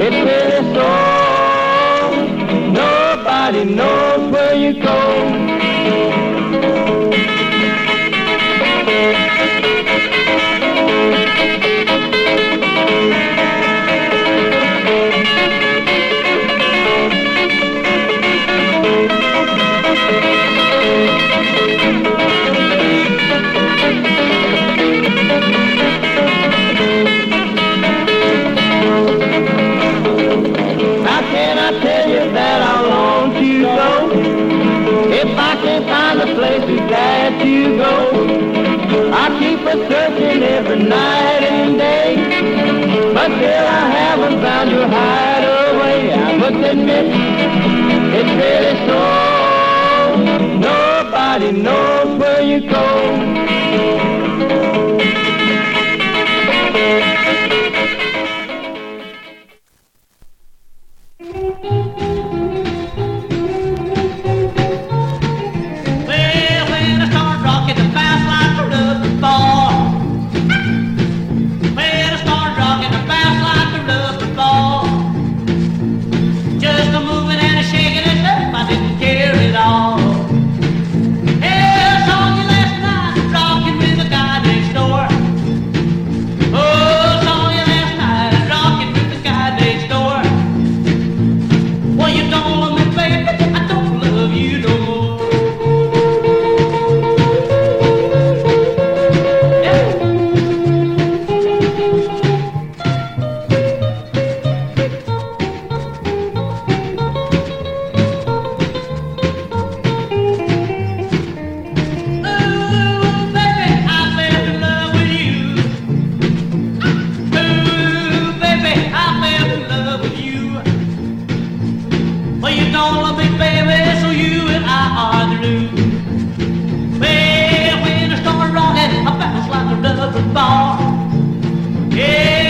It's really so. Nobody knows where you go. How can I tell you that I want to go? If I can't find a place to glad to go, I keep a searching every night and day, but still I haven't found your hideaway. I must admit, it's really so. Nobody knows where you go. Well, when I start rocking, I bounce like a rubber ball. Yeah.